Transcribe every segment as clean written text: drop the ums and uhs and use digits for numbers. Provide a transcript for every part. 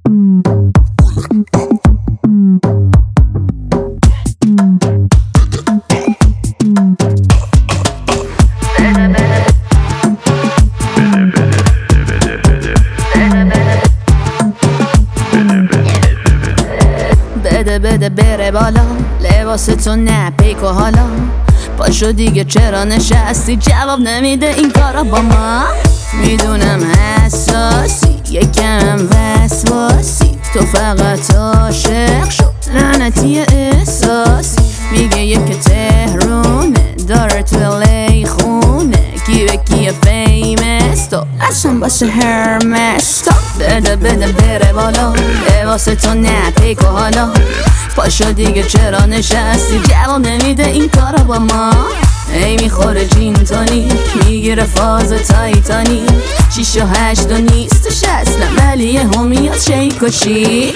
بده بره بالا، لباس تو نه پیکو حالا. پاشو دیگه چرا نشستی، جواب نمیده این کارا با ما. میدونم حساسی یکم وسواسی، تو فقط عاشق شو لعنتی احساسی. میگه یک تهرونه داره تو لی خونه، کیه کیه فیمس تو اصلا باشه هرمس تو. بده بره بالا، لباس تو نه پیکو حالا. پاشو دیگه چرا نشستی، جواب نمیده این کارا با ما. ای میخوره جین تونیک، میگیره فاز تایتانیک. 6 و 8 و نیستش اصلا، ولی یه همیاد شیک و شیک.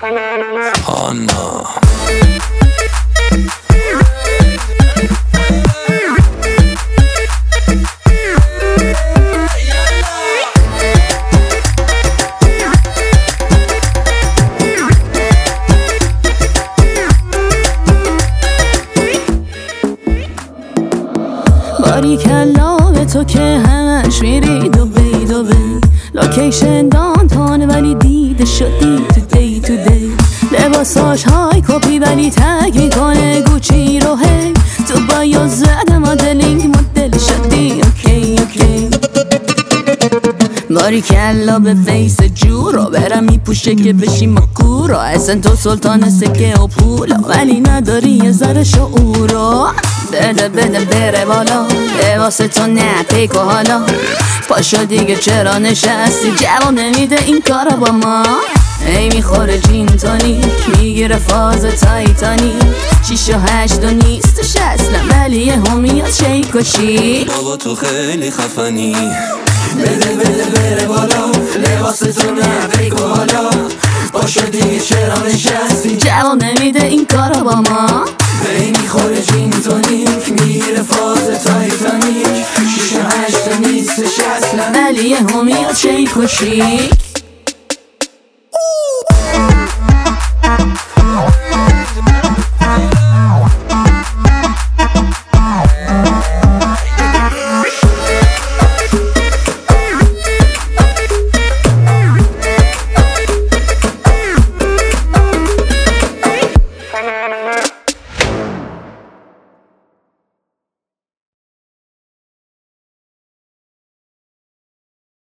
آنا باریکلا به تو که همش میری دوبی لوکیشن دانتان ولی دیده شدی تو دی. لباساش های کپی ولی تگ میکنه گوچی رو. هی تو بایو زده مدلینگ مدل شدی اوکی. باریکلا به فیس جورو، برم میپوشه که بشی مکورو. اصلا تو سلطان سکه و پولا، ولی نداری یه ذره شعورو. بده بره بالا، لباس تو نه پیکو حالا. پاشو دیگه چرا نشستی، جواب نمیده این کارا با ما. ای میخوره جین تونیک، میگیره فاز تایتانیک. 6 و 8 و نیستش اصلا، ولی یه همیاد شیک و شیک. بابا تو خیلی خفنی. بده بره بالا، لباس تو نه پیکو حالا. پاشو دیگه چرا نشستی، جواب نمیده این کارا با ما. ای میخوره جین تونیک، میگیره فاز تایتانیک. 6 و 8 و نیستش اصلا، ولی یه همیاد شیک و شیک.